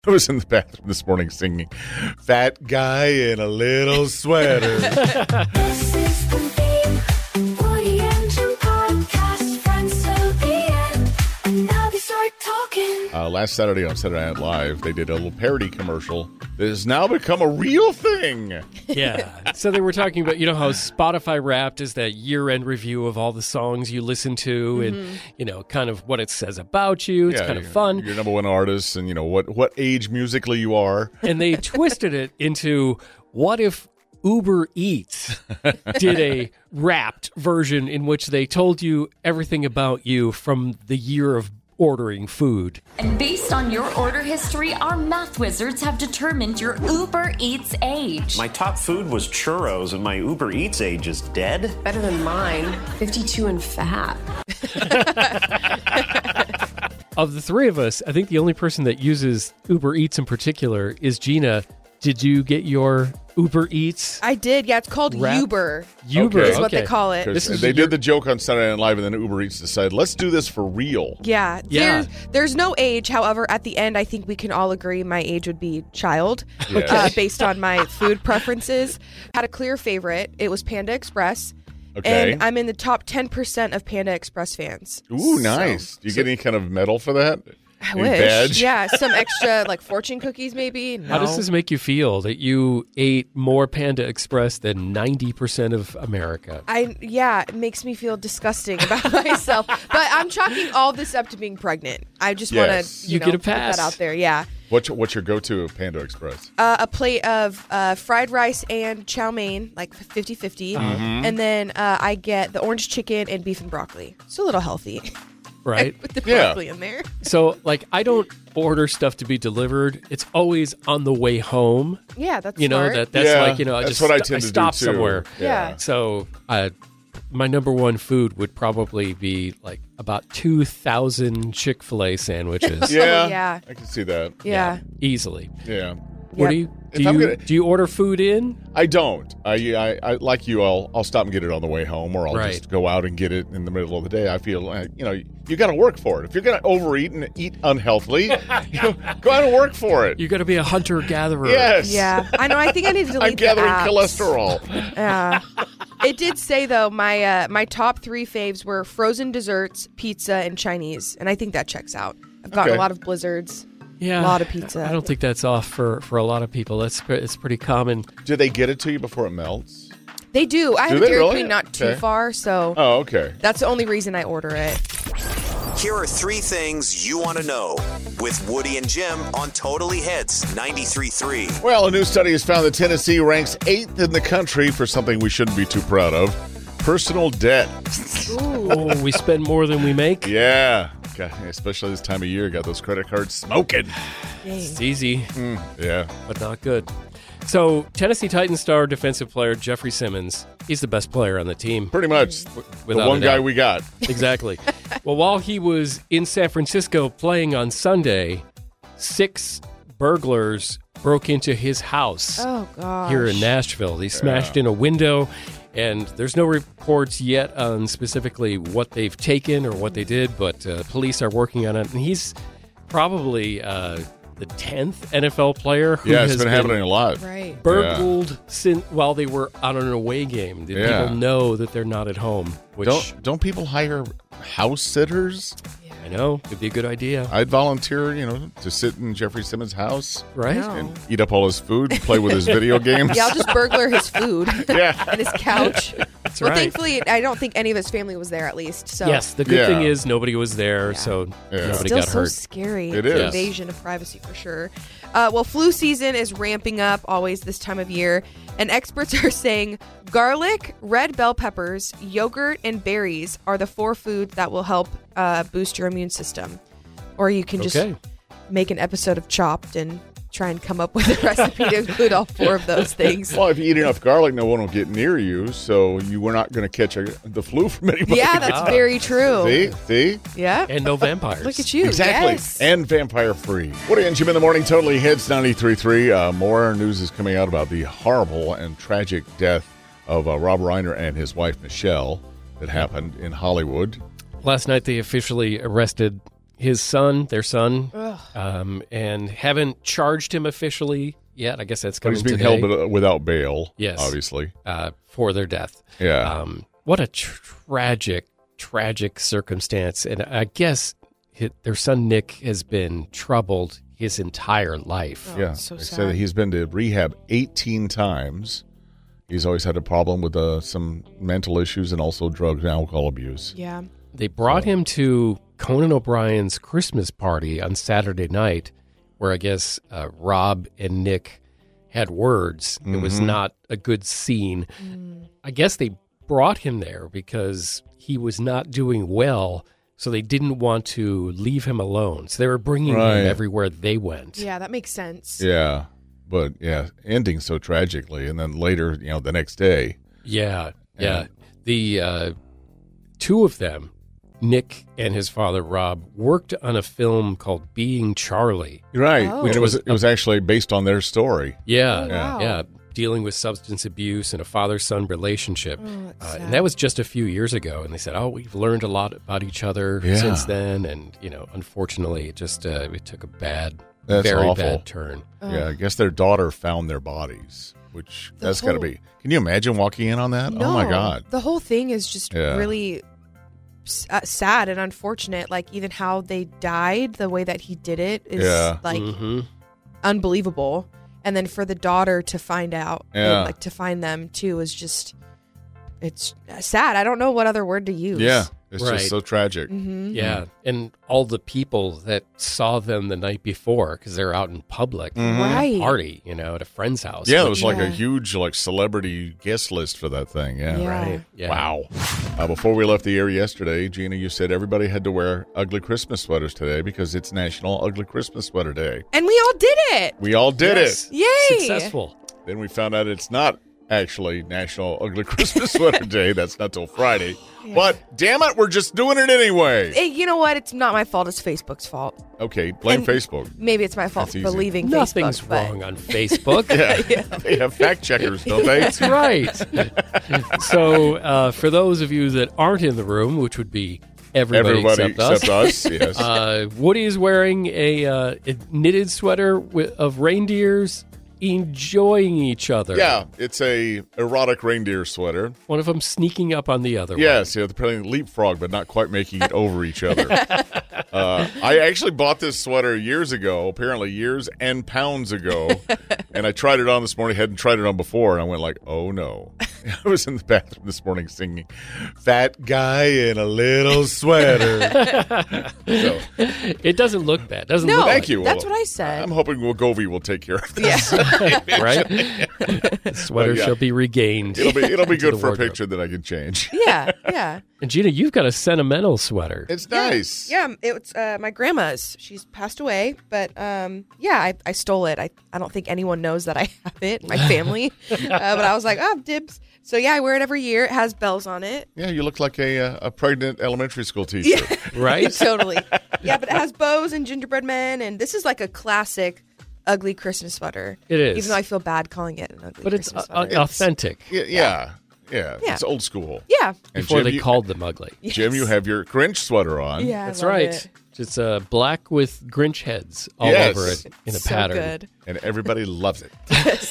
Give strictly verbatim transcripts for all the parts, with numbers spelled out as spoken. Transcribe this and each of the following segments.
I was in the bathroom this morning singing Fat Guy in a Little Sweater. This is the theme, Woody and Jim podcast, friends till the end, and now they start talking. Uh, last Saturday on Saturday Night Live, they did a little parody commercial that has now become a real thing. Yeah. So they were talking about, you know, how Spotify Wrapped is that year-end review of all the songs you listen to mm-hmm. and, you know, kind of what it says about you. It's yeah, kind of fun. Your number one artist and, you know, what, what age musically you are. And they twisted it into what if Uber Eats did a Wrapped version in which they told you everything about you from the year of ordering food. And based on your order history, our math wizards have determined your Uber Eats age. My top food was churros, and my Uber Eats age is dead. Better than mine. fifty-two and fat. Of the three of us, I think the only person that uses Uber Eats in particular is Gina. Did you get your Uber Eats? I did. Yeah, it's called Wrap? Uber. Uber Okay. is what okay. they call it. This is they your- did the joke on Saturday Night Live, and then Uber Eats decided, let's do this for real. Yeah. Yeah. There's, there's no age. However, at the end, I think we can all agree my age would be child, Yeah. uh, based on my food preferences. Had a clear favorite. It was Panda Express. Okay. And I'm in the top ten percent of Panda Express fans. Ooh, nice. Do you get any kind of medal for that? I Any wish. badge? Yeah, some extra like fortune cookies maybe. No. How does this make you feel that you ate more Panda Express than ninety percent of America? I yeah, it makes me feel disgusting about myself. But I'm chalking all this up to being pregnant. I just Yes. want to you, You know, get a put pass. that out there. Yeah. What's your, what's your go-to of Panda Express? Uh, a plate of uh, fried rice and chow mein, like fifty-fifty. Mm-hmm. And then uh, I get the orange chicken and beef and broccoli. It's a little healthy. Right? With the Yeah. broccoli in there. So, like, I don't order stuff to be delivered. It's always on the way home. Yeah, that's You know, smart. that that's Yeah, like, you know, I that's just what I st- tend to do, stop too. somewhere. Yeah. So, uh, my number one food would probably be like about two thousand Chick-fil-A sandwiches. Yeah, yeah. I can see that. Yeah. Easily. Yeah. What do you do? If I'm You, gonna- do you order food in? I don't. I, I, I like you. I'll I'll stop and get it on the way home, or I'll Right. just go out and get it in the middle of the day. I feel like, you know, you got to work for it. If you're going to overeat and eat unhealthily, you know, go out and work for it. You got to be a hunter-gatherer. Yes. Yeah. I know. I think I need to delete I'm gathering the apps. cholesterol. Yeah. It did say though my uh, my top three faves were frozen desserts, pizza, and Chinese, and I think that checks out. I've gotten Okay. a lot of blizzards. Yeah. A lot of pizza. I don't think that's off for, for a lot of people. That's pre- it's pretty common. Do they get it to you before it melts? They do. I Do have they a Dairy really? Queen not too Okay. far, so Oh, okay. that's the only reason I order it. Here are three things you want to know with Woody and Jim on Totally Hits ninety-three point three. Well, a new study has found that Tennessee ranks eighth in the country for something we shouldn't be too proud of: personal debt. Oh, we spend more than we make? Yeah. God, especially this time of year, got those credit cards smoking. It's easy, Yeah. but not good. So, Tennessee Titans star defensive player Jeffrey Simmons, he's the best player on the team. Pretty much the Without one a guy doubt. we got. Exactly. Well, while he was in San Francisco playing on Sunday, six burglars broke into his house Oh gosh. here in Nashville. They smashed in a window, and there's no reports yet on specifically what they've taken or what they did, but uh, police are working on it. And he's probably uh, the tenth N F L player who Yeah, it's has been happening a lot. Right. burgled sin- while they were on an away game. Did Yeah. people know that they're not at home? Which Don't don't people hire house sitters? I know could be a good idea, I'd volunteer, you know, to sit in Jeffrey Simmons' house right? No. and eat up all his food, play with his video games. Yeah, I'll just burglar his food Yeah. and his couch. That's well, right. thankfully, I don't think any of his family was there at least. So Yes, the good Yeah. thing is nobody was there, Yeah. so Yeah. nobody Still got so hurt. scary. It is. Invasion of privacy for sure. Uh, well, flu season is ramping up always this time of year, and experts are saying garlic, red bell peppers, yogurt, and berries are the four foods that will help uh, boost your immune system. Or you can just Okay. make an episode of Chopped and try and come up with a recipe to include all four of those things. Well, if you eat enough garlic, no one will get near you, so you were not going to catch a, the flu from anybody. Yeah, that's very true. See? See? Yeah. And no vampires. Look at you. Exactly. Yes. And vampire free. Woody and Jim in the morning totally hits ninety-three point three. Uh, more news is coming out about the horrible and tragic death of uh, Rob Reiner and his wife, Michelle, that happened in Hollywood. Last night they officially arrested his son, their son, um, and haven't charged him officially yet. I guess that's But coming he's being today. held without bail, Yes. obviously. uh, for their death. Yeah. Um, what a tragic, tragic circumstance. And I guess hi their son Nick has been troubled his entire life. yeah. so they sad. said that he's been to rehab eighteen times. He's always had a problem with uh, some mental issues and also drug and alcohol abuse. Yeah. They brought him to Conan O'Brien's Christmas party on Saturday night, where I guess uh, Rob and Nick had words. It was Mhm. not a good scene. I guess they brought him there because he was not doing well, so they didn't want to leave him alone. So they were bringing Right. him everywhere they went. Yeah, that makes sense. Yeah. But, yeah, ending so tragically. And then later, you know, the next day. Yeah, yeah. And- The uh, two of them, Nick and his father Rob, worked on a film called Being Charlie. Right. Oh. Which was, it was actually based on their story. Yeah, Oh, wow. yeah. Dealing with substance abuse and a father-son relationship. Oh, that's Uh, sad. and that was just a few years ago. And they said, oh, we've learned a lot about each other Yeah. since then. And, you know, unfortunately, it just uh, it took a bad, That's very awful. bad turn. Yeah, I guess their daughter found their bodies, which The that's got to whole- be. Can you imagine walking in on that? No, Oh, my God. The whole thing is just Yeah. really s- uh, sad and unfortunate. Like, even how they died, the way that he did it is Yeah. like Mhm. unbelievable. And then for the daughter to find out, and, Yeah. like to find them too, is just, it's sad. I don't know what other word to use. Yeah. It's Right. just so tragic. hmm Yeah. And all the people that saw them the night before, because they're out in public, Mhm. Right. party, you know, at a friend's house. Yeah, there which- was like Yeah. a huge like celebrity guest list for that thing. Yeah. Yeah. Right. Yeah. Wow. Uh, before we left the air yesterday, Gina, you said everybody had to wear ugly Christmas sweaters today because it's National Ugly Christmas Sweater Day. And we all did it. We all did Yes. it. Yay. Successful. Then we found out it's not actually National Ugly Christmas Sweater Day. That's not till Friday. But damn it, we're just doing it anyway. Hey, you know what? It's not my fault. It's Facebook's fault. Okay, blame And- Facebook. Maybe it's my fault That's for easy. believing Nothing's Facebook. but- wrong on Facebook. Yeah. They have fact checkers, don't they? That's right. So, uh, for those of you that aren't in the room, which would be everybody, Everybody except, except us. Yes. Uh, Woody is wearing a, uh, a knitted sweater with, of reindeers enjoying each other. Yeah, it's a erotic reindeer sweater. One of them sneaking up on the other Yes, yeah, they're playing leapfrog, but not quite making it over each other. Uh, I actually bought this sweater years ago, apparently years and pounds ago, and I tried it on this morning. Hadn't tried it on before, and I went like, "Oh no!" I was in the bathroom this morning singing, "Fat guy in a little sweater." So, one. It doesn't look bad. Doesn't No, look thank you. That's Well, what I said. I'm hoping Wagovi will take care of this. Yeah. right. The sweater But, yeah. shall be regained. It'll be it'll be into good the for a wardrobe. picture that I can change. yeah. Yeah. And Gina, you've got a sentimental sweater. It's nice. Yeah, it's uh, my grandma's. She's passed away, but um, yeah, I, I stole it. I, I don't think anyone knows that I have it, my family. uh, but I was like, oh, dibs. So yeah, I wear it every year. It has bells on it. Yeah, you look like a uh, a pregnant elementary school teacher. Right? Totally. Yeah, but it has bows and gingerbread men, and this is like a classic ugly Christmas sweater. It is. Even though I feel bad calling it an ugly But it's Christmas uh, sweater. authentic. Yeah, yeah, yeah. Yeah. It's old school. yeah. And Before Jim, they you, called them ugly. Jim, you have your Grinch sweater on. Yeah, I That's love right. it. It's uh, black with Grinch heads all Yes. over it in a So pattern. good. And everybody loves it.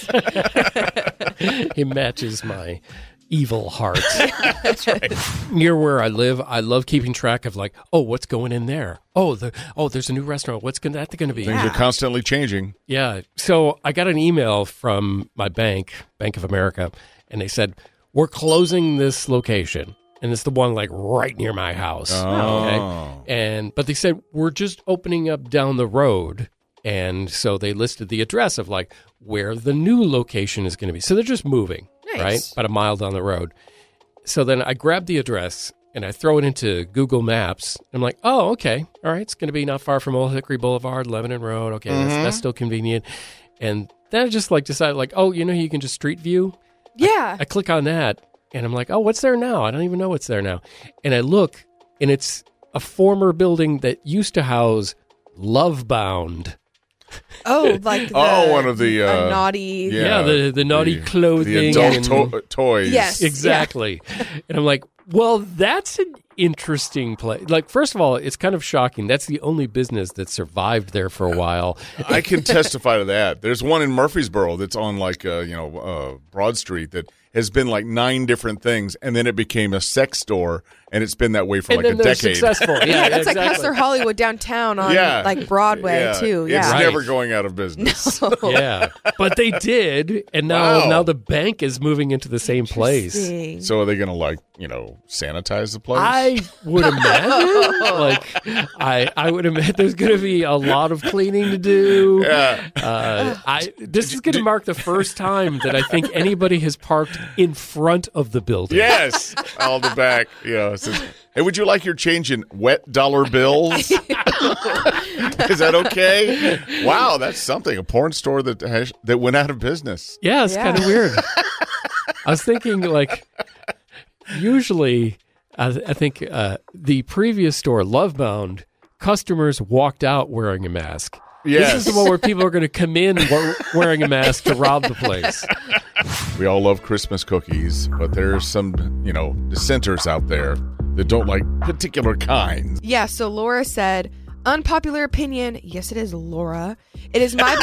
It matches my evil heart. That's right. Near where I live, I love keeping track of like, oh, what's going in there? Oh, the oh, there's a new restaurant. What's gonna, that going to be? Things are constantly changing. Yeah. So I got an email from my bank, Bank of America, and they said, we're closing this location. And it's the one like right near my house. Oh. Okay. And but they said, we're just opening up down the road. And so they listed the address of like where the new location is going to be. So they're just moving, Nice. right? About a mile down the road. So then I grab the address and I throw it into Google Maps. I'm like, oh, okay. All right. It's going to be not far from Old Hickory Boulevard, Lebanon Road. Okay. That's, that's still convenient. And then I just like decided like, oh, you know, you can just street view. Yeah. I click on that and I'm like, oh, what's there now? I don't even know what's there now. And I look and it's a former building that used to house Lovebound. Oh, like the, Oh, one of the, a uh, naughty. Yeah, the- the naughty clothing The adult and- to- toys. Yes. Exactly. And I'm like, well, that's an interesting place. Like, first of all, it's kind of shocking. That's the only business that survived there for a while. I can testify to that. There's one in Murfreesboro that's on like uh, you know uh, Broad Street that has been like nine different things, and then it became a sex store, and it's been that way for And like then a they're decade. successful. Yeah, Yeah, that's exactly. like Hustler Hollywood downtown on Yeah. like Broadway Yeah. too. It's Yeah. Right. never going out of business. Yeah, but they did, and now Wow. now the bank is moving into the same place. Interesting. So are they going to like you know sanitize the place? I would imagine, like, I I would imagine there's going to be a lot of cleaning to do. yeah. Uh, I this is going to mark the first time that I think anybody has parked in front of the building. Yes, all the back. Yeah. It says, hey, would you like your change in wet dollar bills? Is that okay? Wow, that's something. A porn store that has, that went out of business. Yeah, it's Yeah. kind of weird. I was thinking, like, usually, I, I think uh, the previous store, Lovebound, customers walked out wearing a mask. Yes. This is the one where people are going to come in wa- wearing a mask to rob the place. We all love Christmas cookies, but there's some, you know, dissenters out there that don't like particular kinds. Yeah, so Laura said, unpopular opinion. Yes, it is, Laura. It is my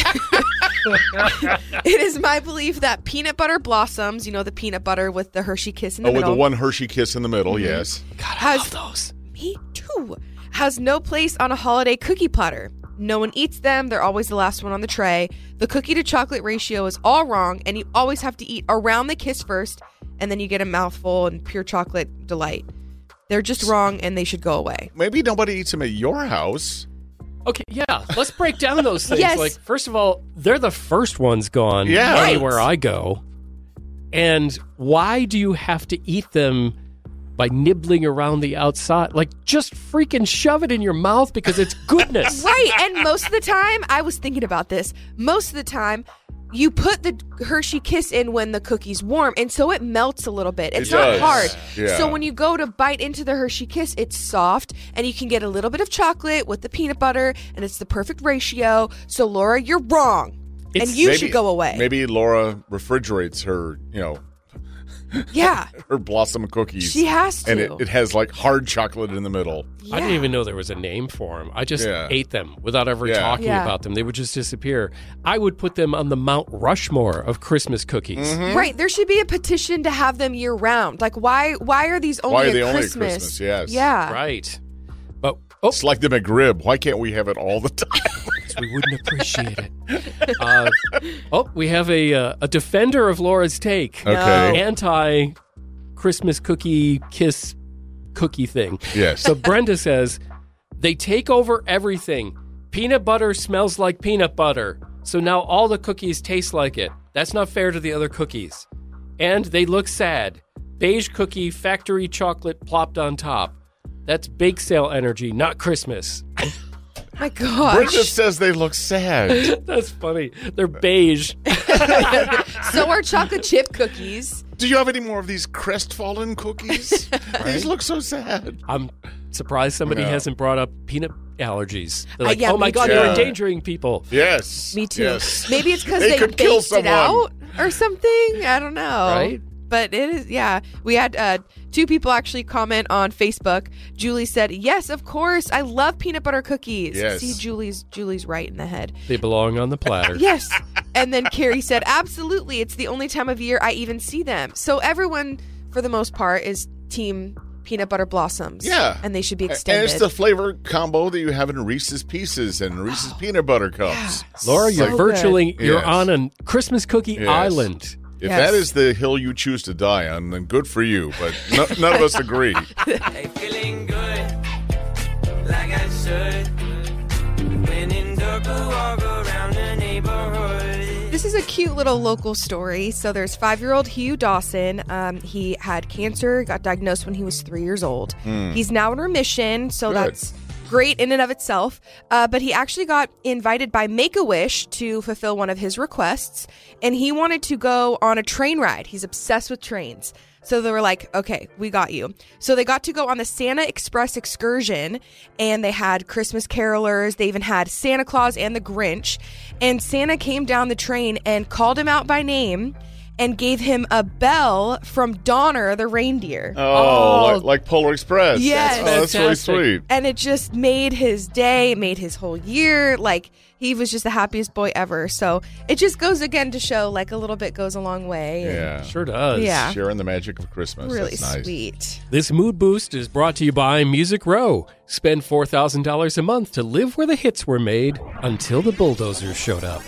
belief. It is my belief that peanut butter blossoms, you know, the peanut butter with the Hershey kiss in the Oh, with middle. the one Hershey kiss in the middle, yes. has those. Me too. Has no place on a holiday cookie platter. No one eats them. They're always the last one on the tray. The cookie to chocolate ratio is all wrong, and you always have to eat around the kiss first, and then you get a mouthful and pure chocolate delight. They're just wrong, and they should go away. Maybe nobody eats them at your house. Okay, yeah, let's break down those things. Yes. Like, first of all, they're the first ones gone Yeah. Right. anywhere I go. And why do you have to eat them by nibbling around the outside? Like, just freaking shove it in your mouth because it's goodness. Right, and most of the time, I was thinking about this. Most of the time, you put the Hershey Kiss in when the cookie's warm, and so it melts a little bit. It's It not does. hard. Yeah. So when you go to bite into the Hershey Kiss, it's soft, and you can get a little bit of chocolate with the peanut butter, and it's the perfect ratio. So, Laura, you're wrong. It's- and you Maybe- should go away. Maybe Laura refrigerates her, you know, Yeah, her blossom cookies. she has to. And it, it has like hard chocolate in the middle. I didn't even know there was a name for them. I just Yeah. ate them without ever Yeah. talking Yeah. about them. They would just disappear. I would put them on the Mount Rushmore of Christmas cookies. Mm-hmm. Right, there should be a petition to have them year round. Like, why? Why are these only Why are at they only at Christmas? Christmas? Yes. Yeah. Right. But, oh, It's like the McRib. Why can't we have it all the time? we wouldn't appreciate it. Uh, oh, we have a uh, a defender of Laura's take. Okay. Anti Christmas cookie kiss cookie thing. Yes. So Brenda says they take over everything. Peanut butter smells like peanut butter. So now all the cookies taste like it. That's not fair to the other cookies. And they look sad. Beige cookie, factory chocolate plopped on top. That's bake sale energy, not Christmas. My gosh. Brenda says they look sad. That's funny. They're beige. So are chocolate chip cookies. Do you have any more of these crestfallen cookies? These look so sad. I'm surprised somebody Yeah. hasn't brought up peanut allergies. They're Uh, like, yeah, oh my me God, too. you're Yeah. endangering people. Yes. Me too. Yes. Maybe it's because They they, could kill baked it someone. out or something. I don't know. Right? But it is, yeah. We had uh, two people actually comment on Facebook. Julie said, "Yes, of course. I love peanut butter cookies." Yes. See, Julie's Julie's right in the head. They belong on the platter. Yes. And then Carrie said, "Absolutely. It's the only time of year I even see them." So everyone, for the most part, is team peanut butter blossoms. Yeah. And they should be And extended. it's the flavor combo that you have in Reese's Pieces and Reese's peanut butter cups. Laura, So you're good. virtually, you're Yes. on a Christmas cookie Yes. island. If Yes. that is the hill you choose to die on, then good for you. But no, none of us agree. Hey, feeling good, like I should. When in dark, I walk around the neighborhood. This is a cute little local story. So there's five-year-old Hugh Dawson. Um, he had cancer, got diagnosed when he was three years old. He's now in remission, so Good. that's great in and of itself. Uh, but he actually got invited by Make-A-Wish to fulfill one of his requests, and he wanted to go on a train ride. He's obsessed with trains. So they were like, okay, we got you. So they got to go on the Santa Express excursion, and they had Christmas carolers. They even had Santa Claus and the Grinch. And Santa came down the train and called him out by name and gave him a bell from Donner the reindeer. Oh, Oh. Like, like Polar Express. Yes. Oh, that's really Fantastic. sweet. And it just made his day, made his whole year. Like, he was just the happiest boy ever. So it just goes again to show, like, a little bit goes a long way. and Yeah. Sure does. Yeah. Sharing the magic of Christmas. Really That's nice. sweet. This mood boost is brought to you by Music Row. Spend four thousand dollars a month to live where the hits were made until the bulldozers showed up.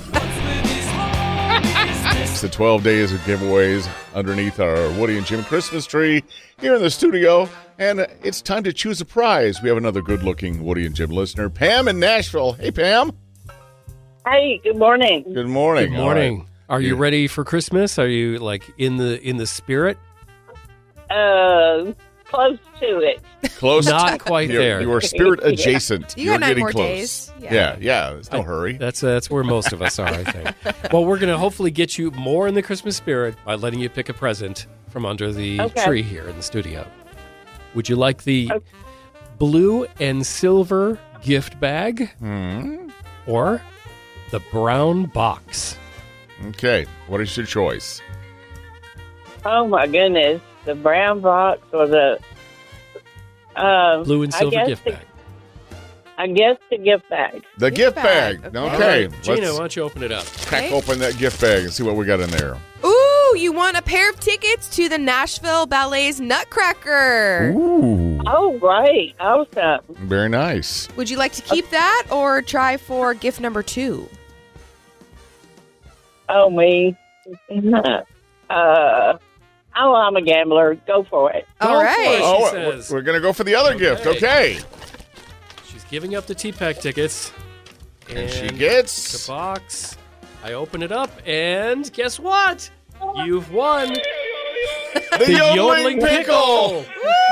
It's the twelve days of giveaways underneath our Woody and Jim Christmas tree here in the studio. And it's time to choose a prize. We have another good-looking Woody and Jim listener, Pam in Nashville. Hey, Pam. Hey, good morning. Good morning. Good morning. All right. Are you Yeah. ready for Christmas? Are you like in the in the spirit? Uh, close to it. Close. Not quite You're- there. You are spirit adjacent. You You're got nine getting more close. days. Yeah. Yeah. yeah, There's no hurry. That's uh, that's where most of us are, I think. Well, we're going to hopefully get you more in the Christmas spirit by letting you pick a present from under the Okay. tree here in the studio. Would you like the Okay. blue and silver gift bag Hmm. or the brown box? Okay. What is your choice? Oh my goodness, the brown box or the um, Blue and I silver guess gift the- bag. I guess the gift bag. The Gift gift bag. bag. Okay. Okay. All right, Gina, Let's why don't you open it up? crack Okay. open that gift bag and see what we got in there. Ooh, you won a pair of tickets to the Nashville Ballet's Nutcracker. Ooh. Oh, great. Awesome. Very nice. Would you like to keep that or try for gift number two? Oh, me. Uh, oh, I'm a gambler. Go for it. All Go for right. it. Oh, She we're, says. we're going to go for the other gift. Okay. Okay. She's giving up the T-Pack tickets. And she the gets box. I open it up, and guess what? You've won the, yodeling pickle.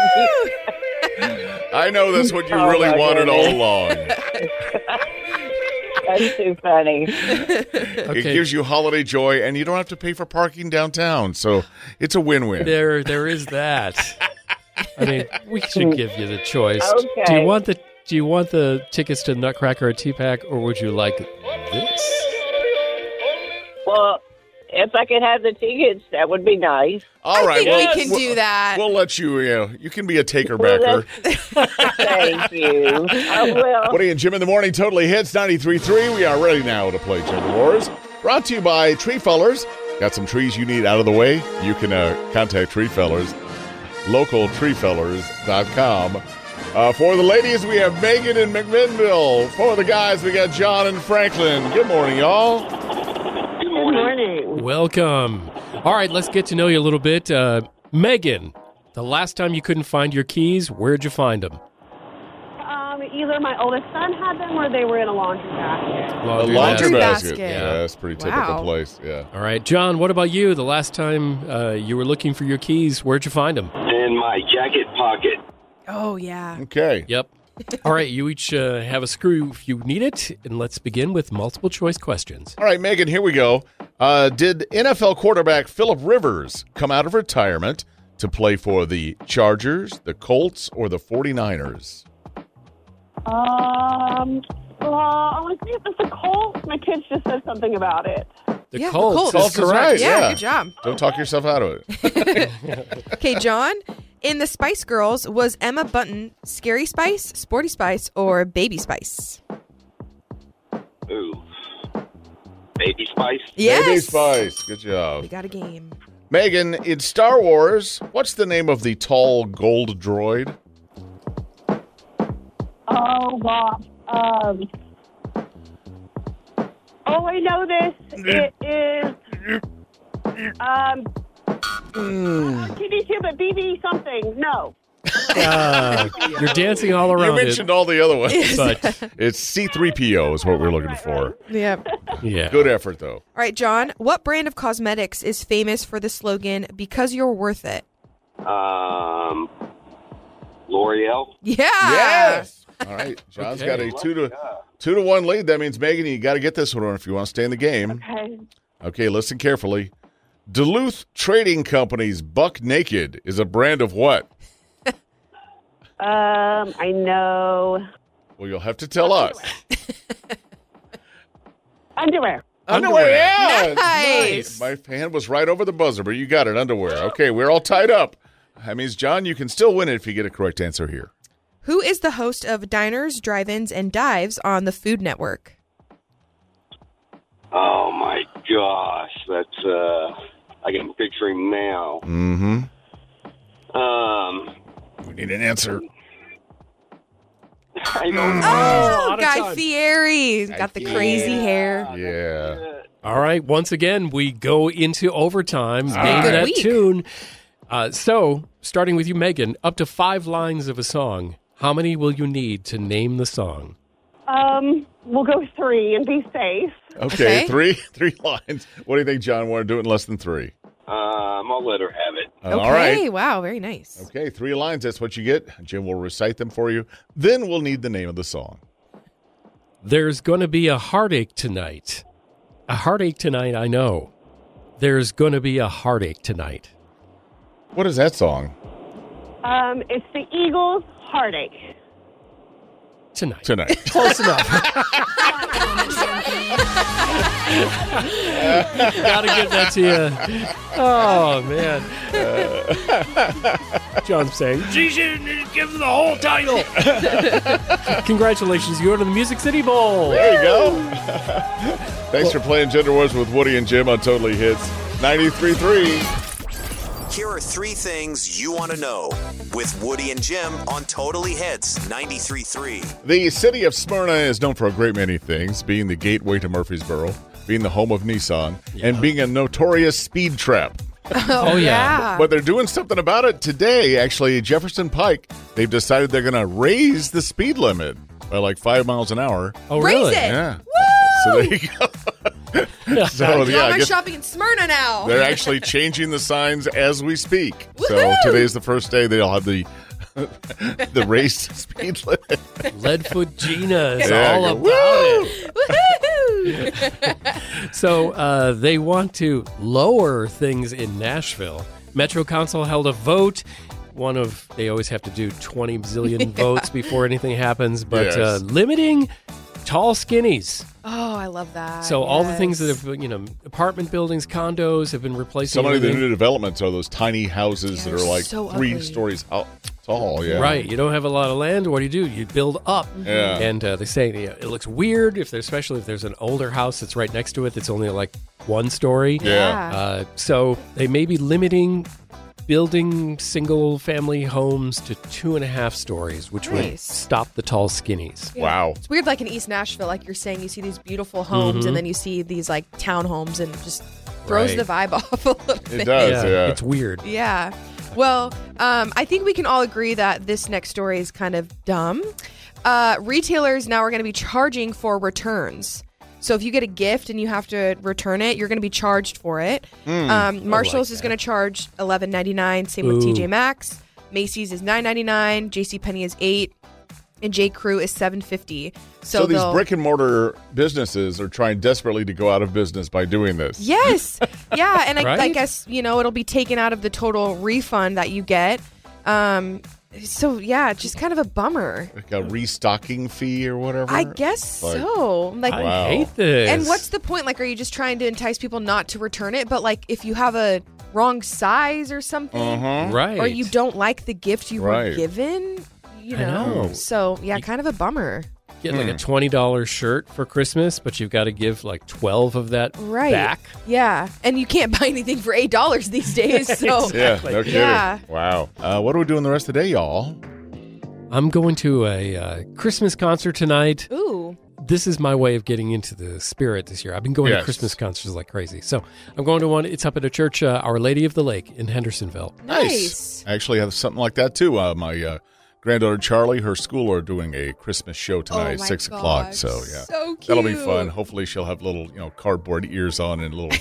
I know that's what you Oh, really my wanted all goodness. along. That's too funny. It Okay. gives you holiday joy, and you don't have to pay for parking downtown. So it's a win-win. There, there is that. I mean, we should give you the choice. Okay. Do you want the Do you want the tickets to Nutcracker or T-Pack, or would you like this? Well, if I could have the tickets, that would be nice. All I right, think well, we can we'll- do that. We'll let you. You know, you can be a taker Well, backer. Thank you. I will. Woody and Jim in the morning totally hits ninety-three point three. We are ready now to play Gender Wars. Brought to you by Tree Fellers. Got some trees you need out of the way? You can uh, contact Tree Fellers. local tree fellers dot com. Uh, for the ladies, we have Megan and McMinnville. For the guys, we got John and Franklin. Good morning, y'all. Good morning. Welcome. All right, let's get to know you a little bit. Uh, Megan, the last time you couldn't find your keys, where'd you find them? Um, either my oldest son had them or they were in a laundry basket. A Laundry laundry basket. basket. basket. Yeah, that's a pretty typical Wow. place. Yeah. All right, John, what about you? The last time uh, you were looking for your keys, where'd you find them? In my jacket pocket. Oh, yeah. Okay. Yep. All right, you each uh, have a screw if you need it, and let's begin with multiple choice questions. All right, Megan, here we go. Uh, did N F L quarterback Phillip Rivers come out of retirement to play for the Chargers, the Colts, or the forty-niners? Um, well, I want to see if it's the Colts. My kids just said something about it. The Yeah, the Colts, Colts. is Colts is correct. right. Yeah, Yeah. good job. Don't talk yourself out of it. Okay, John, in the Spice Girls, was Emma Bunton Scary Spice, Sporty Spice, or Baby Spice? Ooh. Baby Spice? Yes. Baby Spice. Good We job. got a game. Megan, in Star Wars, what's the name of the tall gold droid? Oh, gosh. Um, oh, I know this. It is, um, T V two, but B B something. No. Uh, you're dancing all around You mentioned it. all the other ones. But, It's C three P O is what we're looking for. Yep. yeah. Good effort, though. All right, John, what brand of cosmetics is famous for the slogan, because you're worth it? Um, L'Oreal? Yeah. Yes. All right. John's Okay. got a two to two to one lead. That means, Megan, you got to get this one if you want to stay in the game. Okay. Okay, listen carefully. Duluth Trading Company's Buck Naked is a brand of what? Um, I know. Well, you'll have to tell us. Underwear. Underwear, yeah. Nice. My hand was right over the buzzer, but you got it, underwear. Okay, we're all tied up. That means, John, you can still win it if you get a correct answer here. Who is the host of Diners, Drive-Ins, and Dives on the Food Network? Oh, my gosh. That's, uh, I can picture him now. Mm-hmm. Um, We need an answer. I don't know. Oh, out of Guy time. Fieri. He's got the crazy hair. Yeah. All right. Once again, we go into overtime. All Name right. that Week. tune. Uh, so, starting with you, Megan, up to five lines of a song. How many will you need to name the song? Um, we'll go three and be safe. Okay, Okay. three three lines. What do you think, John? Want to do it in less than three? Um, I'll let her have it. Uh, Okay. All right. Wow. Very nice. Okay, three lines. That's what you get. Jim will recite them for you. Then we'll need the name of the song. There's going to be a heartache tonight. A heartache tonight, I know. There's going to be a heartache tonight. What is that song? Um, it's the Eagles' Heartache. Tonight. Tonight. Close enough. Gotta give that to you. Oh, man. John's saying, geez, you didn't give him the whole title. Congratulations. You go to the Music City Bowl. There you go. Thanks for playing Gender Wars with Woody and Jim on Totally Hits ninety-three point three. Here are three things you want to know with Woody and Jim on Totally Hits ninety-three point three. The city of Smyrna is known for a great many things, being the gateway to Murfreesboro, being the home of Nissan, and being a notorious speed trap. Oh, yeah. But they're doing something about it today. Actually, Jefferson Pike, they've decided they're going to raise the speed limit by like five miles an hour. Oh, Raise really? it. Yeah. Woo! So there you go. So, Y'all yeah, I are guess shopping in Smyrna now. they're actually changing the signs as we speak. So Woohoo! today's the first day they'll have the the raised speed limit. Leadfoot Gina is Yeah, all I about go, it. Woohoo! So uh, they want to lower things in Nashville. Metro Council held a vote. One of, they always have to do twenty zillion votes before anything happens, but Yes. uh, limiting tall skinnies. Oh, I love that. So all the things that Yes. have, you know, apartment buildings, condos have been replacing. So many of the everything. new developments are those tiny houses Yeah, that are they're like so three ugly. stories out, tall. Yeah. Right. You don't have a lot of land. What do you do? You build up. Yeah. And uh, they say you know, it looks weird, if there's, especially if there's an older house that's right next to it that's only like one story. Yeah. Uh, so they may be limiting building single family homes to two and a half stories, which would Nice. stop the tall skinnies. Yeah. Wow. It's weird, like in East Nashville, like you're saying, you see these beautiful homes, Mhm. and then you see these like townhomes, and it just throws Right. the vibe off a little bit. It does, yeah. It's weird. Yeah. Well, um, I think we can all agree that this next story is kind of dumb. Uh, retailers now are going to be charging for returns. So if you get a gift and you have to return it, you're going to be charged for it. Mm, um, Marshalls like is going to charge eleven ninety-nine. Same with T J Ooh. Maxx. Macy's is nine ninety-nine. JCPenney is eight, and J Crew is seven fifty. So, So, these they'll- brick and mortar businesses are trying desperately to go out of business by doing this. Yes. Yeah, and I, I Right? guess, you know, it'll be taken out of the total refund that you get. Um, so, yeah, it's just kind of a bummer. Like a restocking fee or whatever. I guess Like- so. Like, I Wow. hate this. and what's the point? Like, are you just trying to entice people not to return it? But, like, if you have a wrong size or something, Uh-huh. right? or you don't like the gift you were Right. given, you I know? know. So, yeah, kind of a bummer. get like Hmm. a twenty dollars shirt for Christmas, but you've got to give like twelve of that Right. back. Yeah. And you can't buy anything for eight dollars these days. So, Yeah, no kidding. Yeah. Wow. Uh, what are we doing the rest of the day, y'all? I'm going to a uh, Christmas concert tonight. ooh. This is my way of getting into the spirit this year. I've been going Yes. to Christmas concerts like crazy. So I'm going to one. It's up at a church, uh, Our Lady of the Lake in Hendersonville. Nice. I actually have something like that too. Uh, my uh, granddaughter Charlie, her school are doing a Christmas show tonight, Oh my six o'clock. gosh, So yeah, so that'll be cute. fun. Hopefully, she'll have little, you know, cardboard ears on and a little,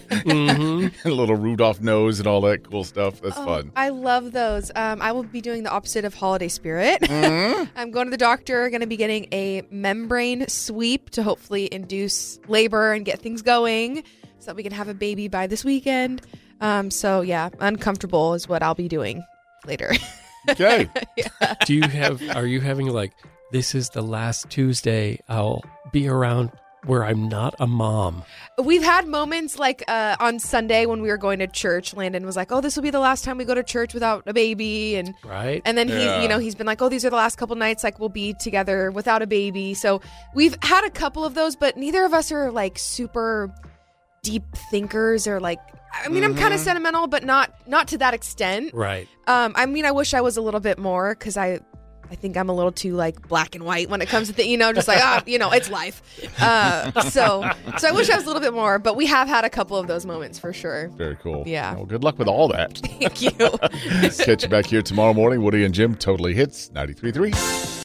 Mhm. and a little Rudolph nose and all that cool stuff. That's Oh, fun. I love those. Um, I will be doing the opposite of holiday spirit. Mm-hmm. I'm going to the doctor, going to be getting a membrane sweep to hopefully induce labor and get things going so that we can have a baby by this weekend. Um, so, yeah, uncomfortable is what I'll be doing later. Okay. Do you have? Are you having like this is the last Tuesday I'll be around where I'm not a mom. We've had moments like uh, on Sunday when we were going to church. Landon was like, "Oh, this will be the last time we go to church without a baby," and right. And then Yeah. he, you know, he's been like, "Oh, these are the last couple nights like we'll be together without a baby." So we've had a couple of those, but neither of us are like super deep thinkers or like. I mean, I'm kind of sentimental, but not not to that extent. Right. Um, I mean, I wish I was a little bit more because I. I think I'm a little too like black and white when it comes to the, you know, just like, ah, you know, it's life. Uh, so, so I wish I was a little bit more, but we have had a couple of those moments for sure. Very cool. Yeah. Well, good luck with all that. Thank you. Catch you back here tomorrow morning. Woody and Jim, Totally Hits ninety-three point three.